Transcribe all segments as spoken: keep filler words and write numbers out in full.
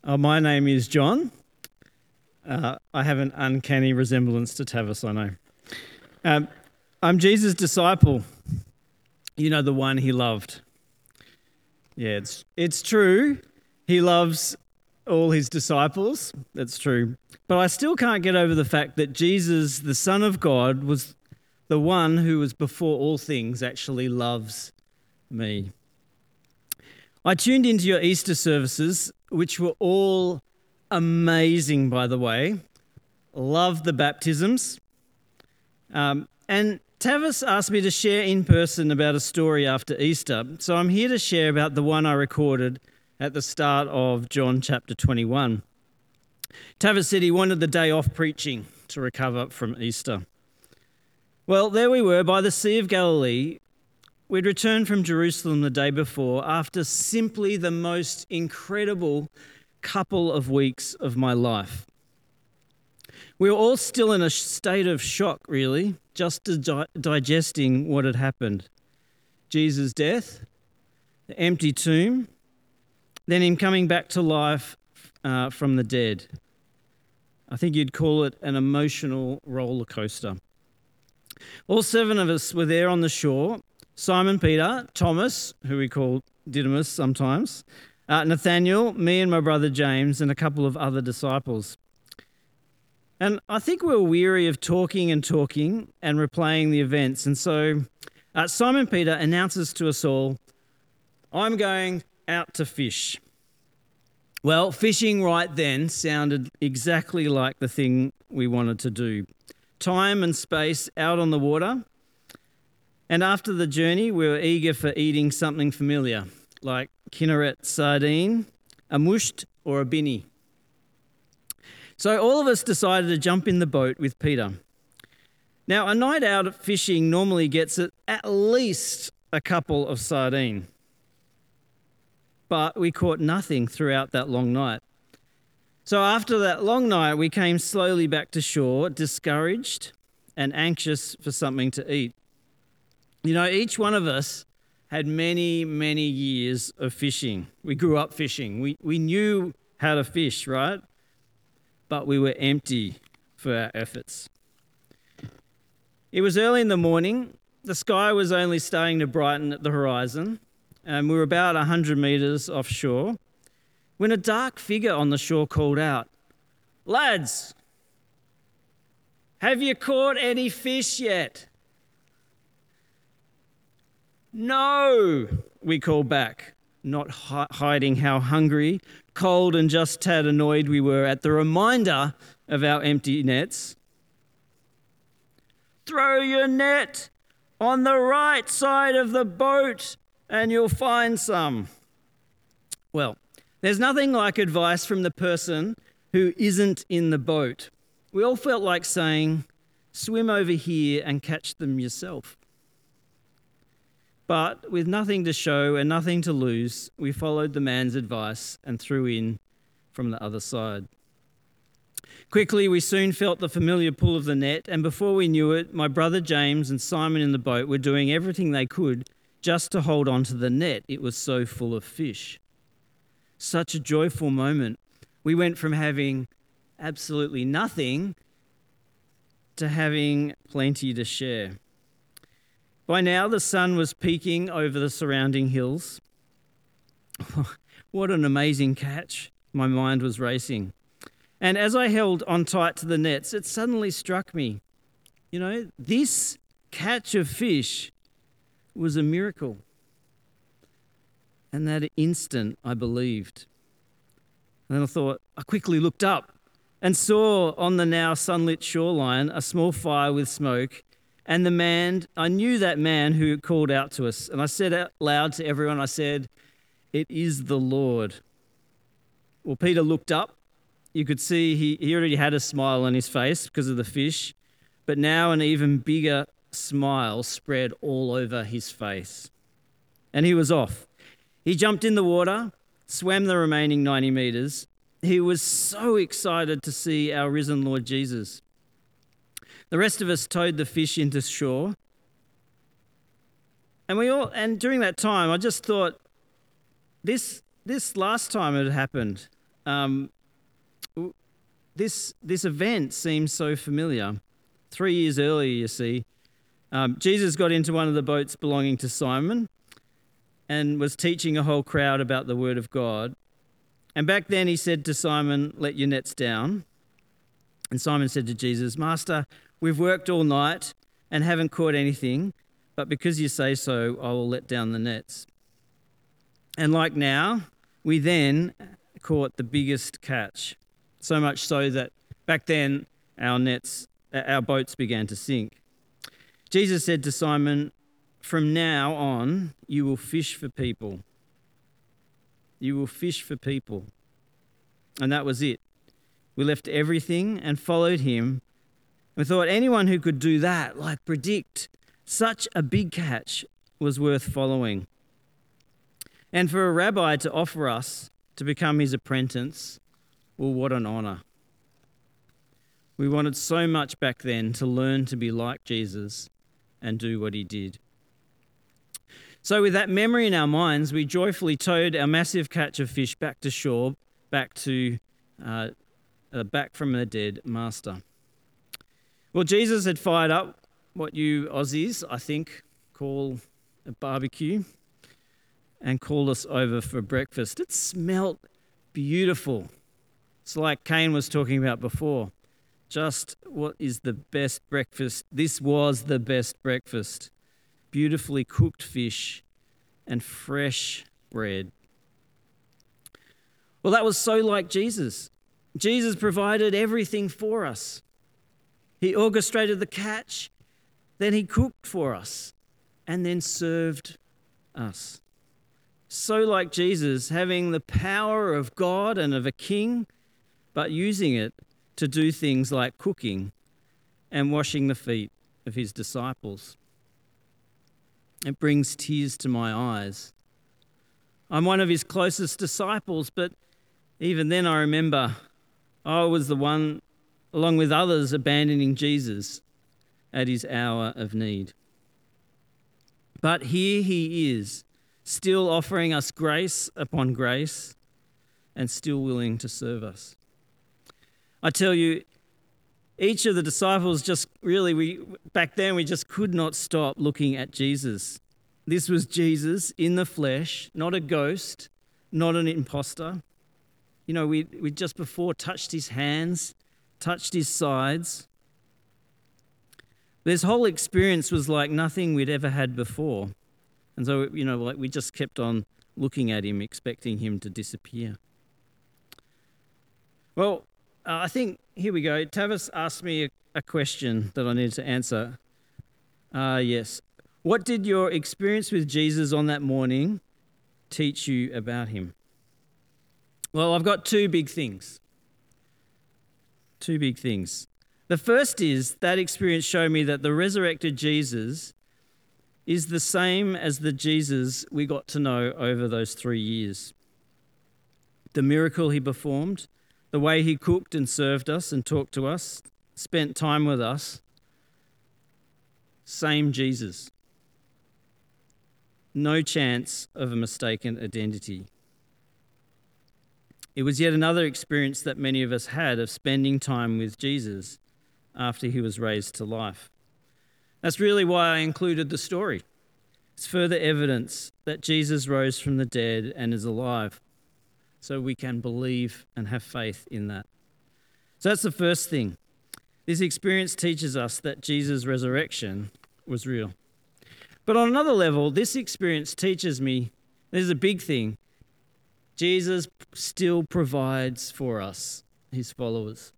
Uh, my name is John. Uh, I have an uncanny resemblance to Tavis, I know. Um, I'm Jesus' disciple. You know, the one he loved. Yeah, it's it's true. He loves all his disciples. That's true. But I still can't get over the fact that Jesus, the Son of God, was the one who was before all things, actually loves me. I tuned into your Easter services, which were all amazing, by the way. Loved the baptisms. Um, and Tavis asked me to share in person about a story after Easter. So I'm here to share about the one I recorded at the start of John chapter twenty-one. Tavis said he wanted the day off preaching to recover from Easter. Well, there we were by the Sea of Galilee. We'd returned from Jerusalem the day before after simply the most incredible couple of weeks of my life. We were all still in a state of shock, really, just di- digesting what had happened. Jesus' death, the empty tomb, then him coming back to life uh, from the dead. I think you'd call it an emotional roller coaster. All seven of us were there on the shore. Simon Peter, Thomas, who we call Didymus sometimes, uh, Nathaniel, me and my brother James, and a couple of other disciples. And I think we were weary of talking and talking and replaying the events. And so uh, Simon Peter announces to us all, I'm going out to fish. Well, fishing right then sounded exactly like the thing we wanted to do. Time and space out on the water. And after the journey, we were eager for eating something familiar, like Kinneret sardine, a musht, or a binny. So all of us decided to jump in the boat with Peter. Now, a night out at fishing normally gets at least a couple of sardine. But we caught nothing throughout that long night. So after that long night, we came slowly back to shore, discouraged and anxious for something to eat. You know, each one of us had many, many years of fishing. We grew up fishing. We we knew how to fish, right? But we were empty for our efforts. It was early in the morning. The sky was only starting to brighten at the horizon, and we were about one hundred metres offshore when a dark figure on the shore called out, "Lads, have you caught any fish yet?" "No," we called back, not hi- hiding how hungry, cold, and just tad annoyed we were at the reminder of our empty nets. "Throw your net on the right side of the boat and you'll find some." Well, there's nothing like advice from the person who isn't in the boat. We all felt like saying, "Swim over here and catch them yourself." But with nothing to show and nothing to lose, we followed the man's advice and threw in from the other side. Quickly, we soon felt the familiar pull of the net, and before we knew it, my brother James and Simon in the boat were doing everything they could just to hold on to the net. It was so full of fish. Such a joyful moment. We went from having absolutely nothing to having plenty to share. By now, the sun was peeking over the surrounding hills. What an amazing catch. My mind was racing. And as I held on tight to the nets, it suddenly struck me, you know, this catch of fish was a miracle. And that instant, I believed. And then I thought, I quickly looked up and saw on the now sunlit shoreline a small fire with smoke. And the man, I knew that man who called out to us. And I said out loud to everyone, I said, "It is the Lord." Well, Peter looked up. You could see he, he already had a smile on his face because of the fish. But now an even bigger smile spread all over his face. And he was off. He jumped in the water, swam the remaining ninety metres. He was so excited to see our risen Lord Jesus. The rest of us towed the fish into shore. And we all and during that time I just thought, this this last time it had happened, um, this, this event seems so familiar. Three years earlier, you see, um, Jesus got into one of the boats belonging to Simon and was teaching a whole crowd about the word of God. And back then he said to Simon, "Let your nets down." And Simon said to Jesus, "Master, we've worked all night and haven't caught anything, but because you say so, I will let down the nets." And like now, we then caught the biggest catch, so much so that back then our nets, our boats began to sink. Jesus said to Simon, "From now on, you will fish for people." You will fish for people. And that was it. We left everything and followed him. We thought anyone who could do that, like predict such a big catch, was worth following. And for a rabbi to offer us to become his apprentice, well, what an honour. We wanted so much back then to learn to be like Jesus and do what he did. So with that memory in our minds, we joyfully towed our massive catch of fish back to shore, back to uh, uh, back from the dead master. Well, Jesus had fired up what you Aussies, I think, call a barbecue and called us over for breakfast. It smelt beautiful. It's like Kane was talking about before. Just what is the best breakfast? This was the best breakfast. Beautifully cooked fish and fresh bread. Well, that was so like Jesus. Jesus provided everything for us. He orchestrated the catch, then he cooked for us, and then served us. So like Jesus, having the power of God and of a king, but using it to do things like cooking and washing the feet of his disciples. It brings tears to my eyes. I'm one of his closest disciples, but even then I remember I was the one, along with others, abandoning Jesus at his hour of need. But here he is, still offering us grace upon grace and still willing to serve us. I tell you, each of the disciples just really, we back then we just could not stop looking at Jesus. This was Jesus in the flesh, not a ghost, not an imposter. You know, we we just before touched his hands, touched his sides. This whole experience was like nothing we'd ever had before. And so, you know, like we just kept on looking at him, expecting him to disappear. Well, Uh, I think, here we go. Tavis asked me a, a question that I needed to answer. Uh, yes. What did your experience with Jesus on that morning teach you about him? Well, I've got two big things. Two big things. The first is that experience showed me that the resurrected Jesus is the same as the Jesus we got to know over those three years. The miracle he performed, the way he cooked and served us and talked to us, spent time with us, same Jesus. No chance of a mistaken identity. It was yet another experience that many of us had of spending time with Jesus after he was raised to life. That's really why I included the story. It's further evidence that Jesus rose from the dead and is alive, so we can believe and have faith in that. So that's the first thing. This experience teaches us that Jesus' resurrection was real. But on another level, this experience teaches me, this is a big thing, Jesus still provides for us, his followers.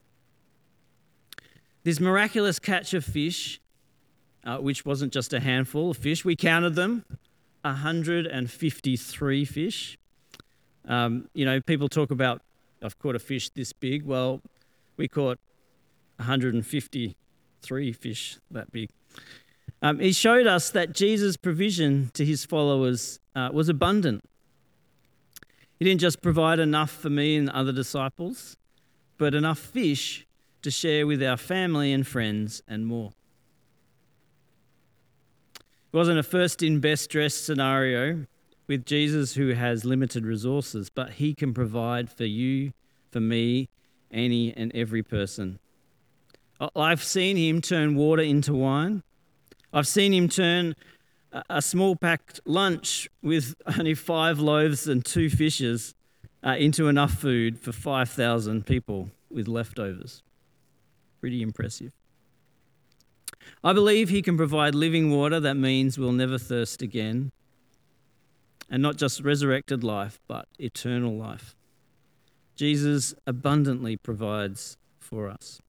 This miraculous catch of fish, uh, which wasn't just a handful of fish, we counted them, one hundred fifty-three fish. Um, you know, people talk about, I've caught a fish this big. Well, we caught one hundred fifty-three fish that big. Um, he showed us that Jesus' provision to his followers uh, was abundant. He didn't just provide enough for me and other disciples, but enough fish to share with our family and friends and more. It wasn't a first in best dressed scenario with Jesus who has limited resources, but he can provide for you, for me, any and every person. I've seen him turn water into wine. I've seen him turn a small packed lunch with only five loaves and two fishes uh, into enough food for five thousand people with leftovers. Pretty impressive. I believe he can provide living water that means we'll never thirst again. And not just resurrected life, but eternal life. Jesus abundantly provides for us.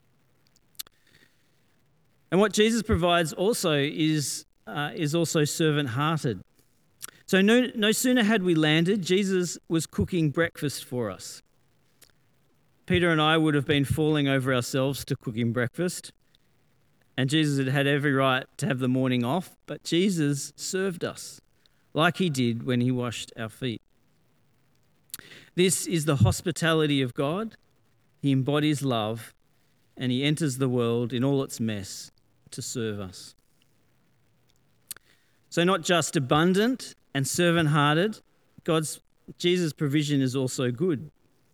And what Jesus provides also is uh, is also servant-hearted. So no, no sooner had we landed, Jesus was cooking breakfast for us. Peter and I would have been falling over ourselves to cooking breakfast, and Jesus had had every right to have the morning off, but Jesus served us like he did when he washed our feet. This is the hospitality of God. He embodies love, and he enters the world in all its mess to serve us. So not just abundant and servant-hearted, God's Jesus' provision is also good.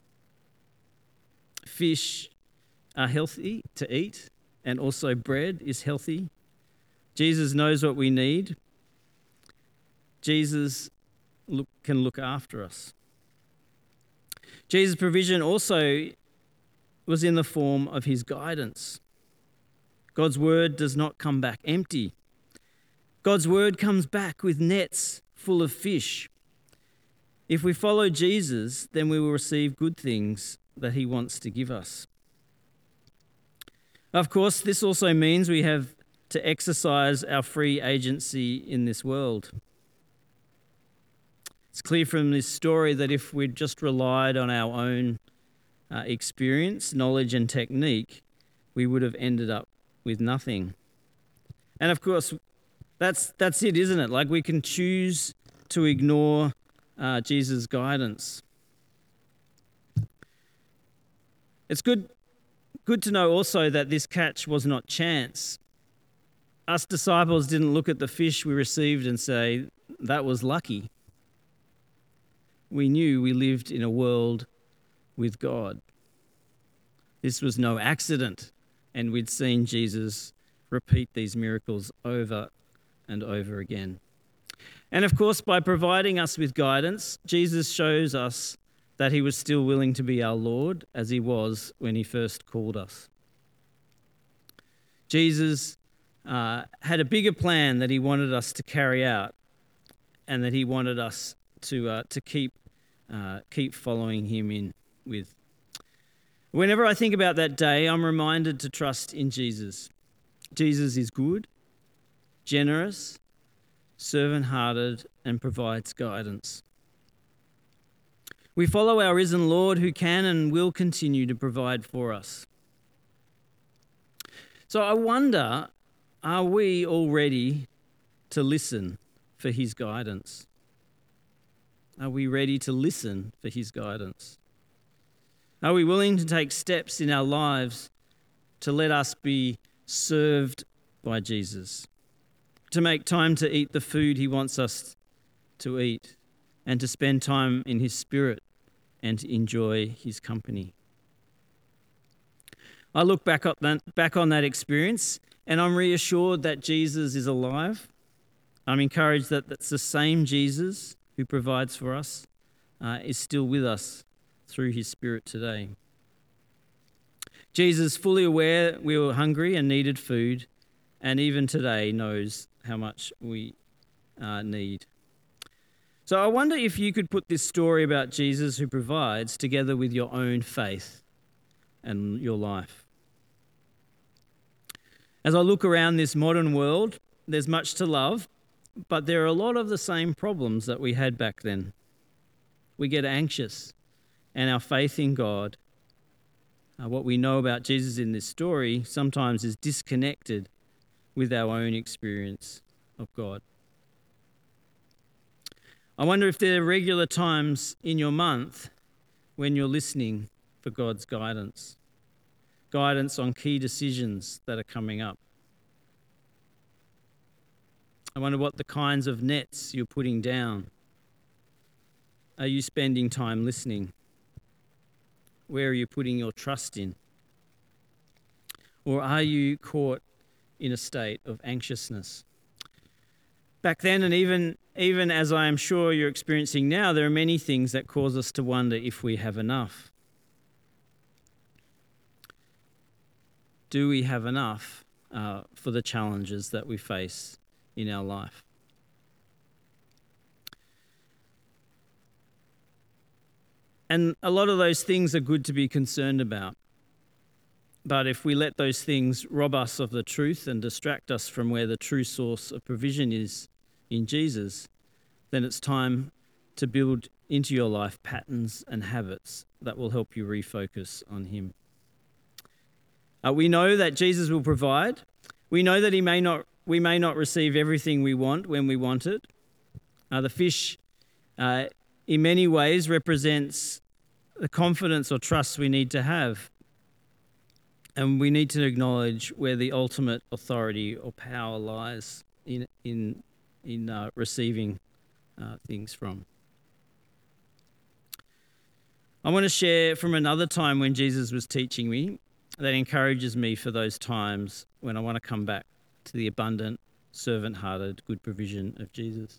Fish are healthy to eat, and also bread is healthy. Jesus knows what we need. Jesus look, can look after us. Jesus' provision also was in the form of his guidance. God's word does not come back empty. God's word comes back with nets full of fish. If we follow Jesus, then we will receive good things that he wants to give us. Of course, this also means we have to exercise our free agency in this world. It's clear from this story that if we'd just relied on our own uh, experience, knowledge and technique, we would have ended up with nothing. And of course, that's that's it, isn't it? Like we can choose to ignore uh, Jesus' guidance. It's good, good to know also that this catch was not chance. Us disciples didn't look at the fish we received and say, that was lucky. We knew we lived in a world with God. This was no accident, and we'd seen Jesus repeat these miracles over and over again. And of course, by providing us with guidance, Jesus shows us that he was still willing to be our Lord as he was when he first called us. Jesus uh, had a bigger plan that he wanted us to carry out, and that he wanted us to uh, to keep uh, keep following him in with. Whenever I think about that day, I'm reminded to trust in Jesus. Jesus is good, generous, servant-hearted, and provides guidance. We follow our risen Lord who can and will continue to provide for us. So I wonder, are we all ready to listen for his guidance? Are we ready to listen for his guidance? Are we willing to take steps in our lives to let us be served by Jesus? To make time to eat the food he wants us to eat, and to spend time in his spirit and to enjoy his company. I look back on that, back on that experience, and I'm reassured that Jesus is alive. I'm encouraged that that's the same Jesus who provides for us uh, is still with us through his Spirit today. Jesus, fully aware we were hungry and needed food, and even today knows how much we uh, need. So I wonder if you could put this story about Jesus who provides together with your own faith and your life. As I look around this modern world, there's much to love, but there are a lot of the same problems that we had back then. We get anxious, and our faith in God, uh, what we know about Jesus in this story, sometimes is disconnected with our own experience of God. I wonder if there are regular times in your month when you're listening for God's guidance, guidance on key decisions that are coming up. I wonder what the kinds of nets you're putting down are you spending time listening? Where are you putting your trust in? Or are you caught in a state of anxiousness? Back then, and even, even as I am sure you're experiencing now, there are many things that cause us to wonder if we have enough. Do we have enough uh, for the challenges that we face in our life? And a lot of those things are good to be concerned about. But if we let those things rob us of the truth and distract us from where the true source of provision is in Jesus, then it's time to build into your life patterns and habits that will help you refocus on Him. Uh, we know that Jesus will provide. We know that He may not. We may not receive everything we want when we want it. Uh, the fish, uh, in many ways, represents the confidence or trust we need to have. And we need to acknowledge where the ultimate authority or power lies in in in uh, receiving uh, things from. I want to share from another time when Jesus was teaching me that encourages me for those times when I want to come back to the abundant, servant-hearted, good provision of Jesus.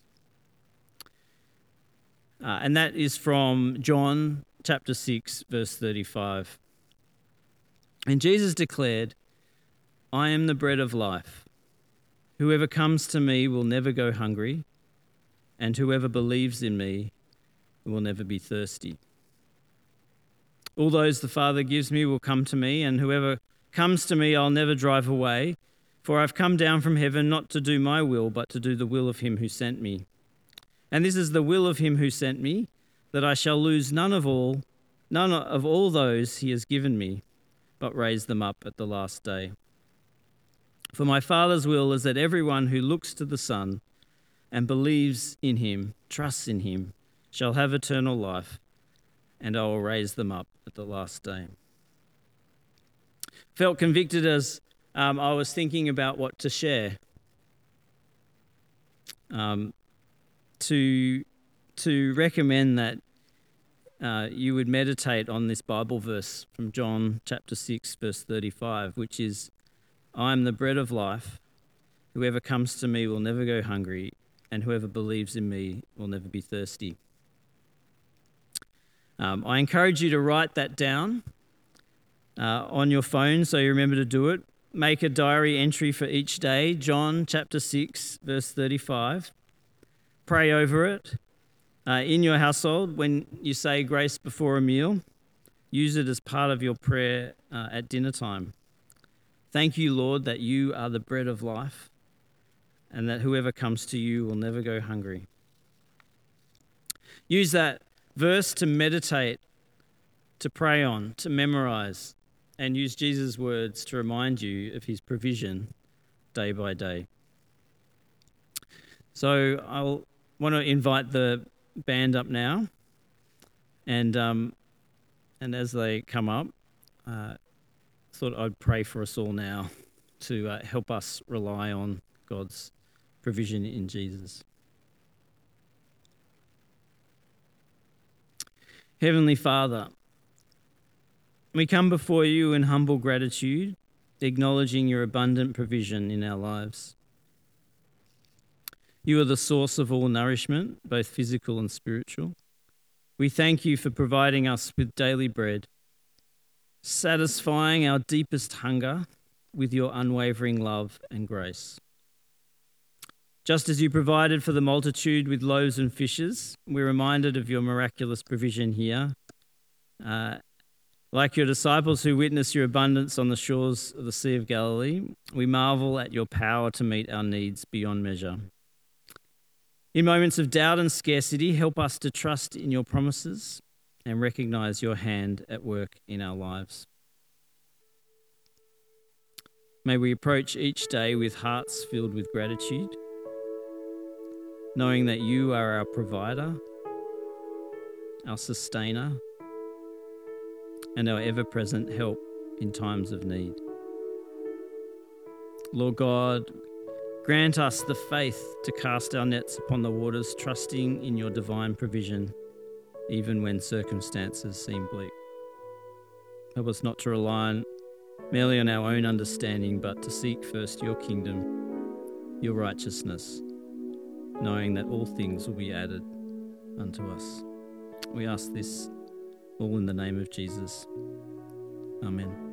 Uh, and that is from John chapter six, verse thirty-five. And Jesus declared, "I am the bread of life. Whoever comes to me will never go hungry, and whoever believes in me will never be thirsty. All those the Father gives me will come to me, and whoever comes to me I'll never drive away, for I've come down from heaven not to do my will, but to do the will of him who sent me. And this is the will of him who sent me, that I shall lose none of all, none of all those he has given me, but raise them up at the last day. For my Father's will is that everyone who looks to the Son and believes in him, trusts in him, shall have eternal life, and I will raise them up at the last day." Felt convicted as um, I was thinking about what to share. Um, to, to recommend that Uh, you would meditate on this Bible verse from John chapter six, verse thirty-five, which is, "I am the bread of life. Whoever comes to me will never go hungry, and whoever believes in me will never be thirsty." Um, I encourage you to write that down uh, on your phone so you remember to do it. Make a diary entry for each day, John chapter six, verse thirty-five. Pray over it. Uh, in your household, when you say grace before a meal, use it as part of your prayer uh, at dinner time. Thank you, Lord, that you are the bread of life and that whoever comes to you will never go hungry. Use that verse to meditate, to pray on, to memorize, and use Jesus' words to remind you of his provision day by day. So I'll want to invite the band up now, and um, and as they come up, uh, thought I'd pray for us all now to uh, help us rely on God's provision in Jesus. Heavenly Father, we come before you in humble gratitude, acknowledging your abundant provision in our lives. You are the source of all nourishment, both physical and spiritual. We thank you for providing us with daily bread, satisfying our deepest hunger with your unwavering love and grace. Just as you provided for the multitude with loaves and fishes, we're reminded of your miraculous provision here. Uh, like your disciples who witnessed your abundance on the shores of the Sea of Galilee, we marvel at your power to meet our needs beyond measure. In moments of doubt and scarcity, help us to trust in your promises and recognize your hand at work in our lives. May we approach each day with hearts filled with gratitude, knowing that you are our provider, our sustainer, and our ever-present help in times of need. Lord God, grant us the faith to cast our nets upon the waters, trusting in your divine provision. even when circumstances seem bleak. Help us not to rely on, merely on our own understanding, but to seek first your kingdom, your righteousness, knowing that all things will be added unto us. We ask this all in the name of Jesus. Amen.